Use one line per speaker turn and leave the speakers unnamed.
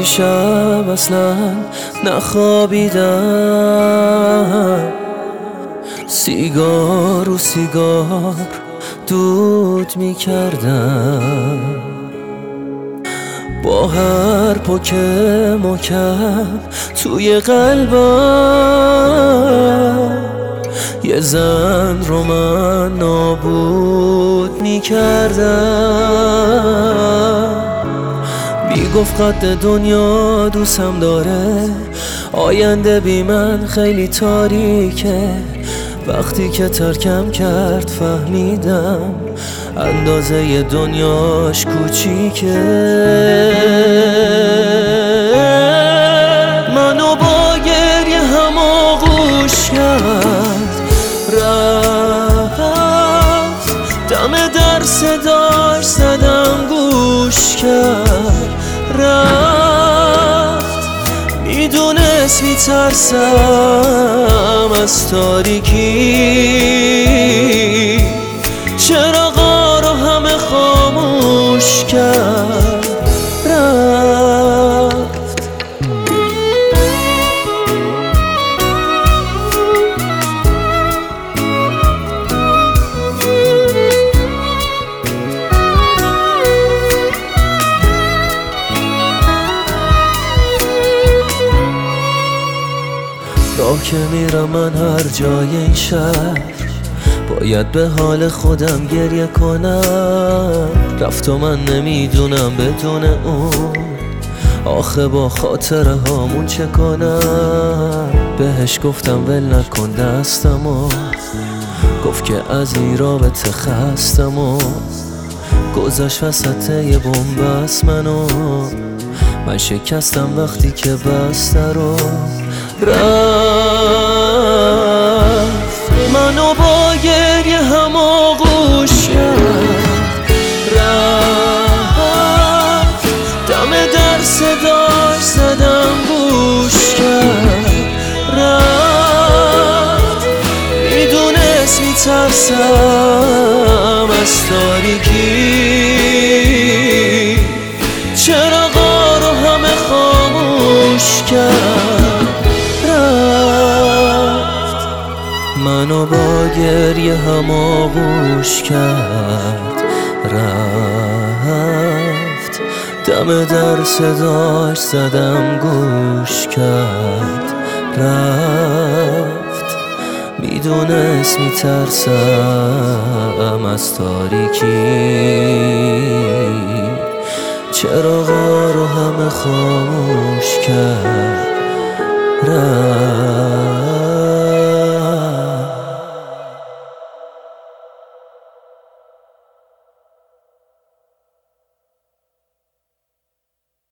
دیشب اصلا نخوابیدم، سیگار و سیگار دود میکردم، با هر پک محکم توی قلبم یه زن رو من نابود میکردم. میگفت قد دنیا دوستم داره، آینده بی من خیلی تاریکه. وقتی که ترکم کرد فهمیدم اندازه دنیاش کوچیکه. منو با گریه هم آغوش کرد، رفت دم در صداش زدم گوش کرد، رفت میدونست میترسم از تاریکی، چراغا رو همه خاموش کرد، رفت. راه که میرم من هر جای این شهر، باید به حال خودم گریه کنم. رفت و من نمیدونم بدون اون آخه با خاطره هامون چه کنم. بهش گفتم ول نکن دستمو، گفت که از این رابطه خستم و گذاشت وسط یه بنبست منو. من شکستم وقتی که بسته رو رفت. منو با گریه هم آغوش کرد، رفت دم در صداش زدم گوش کرد، رفت میدونست میترسم از تاریکی، چراغا رو همه خاموش کرد، رفت. منو با گریه هم آغوش کرد، رفت دم در صداش زدم گوش کرد، رفت میدونست میترسم از تاریکی، چراغا رو همه خاموش کرد، رفت.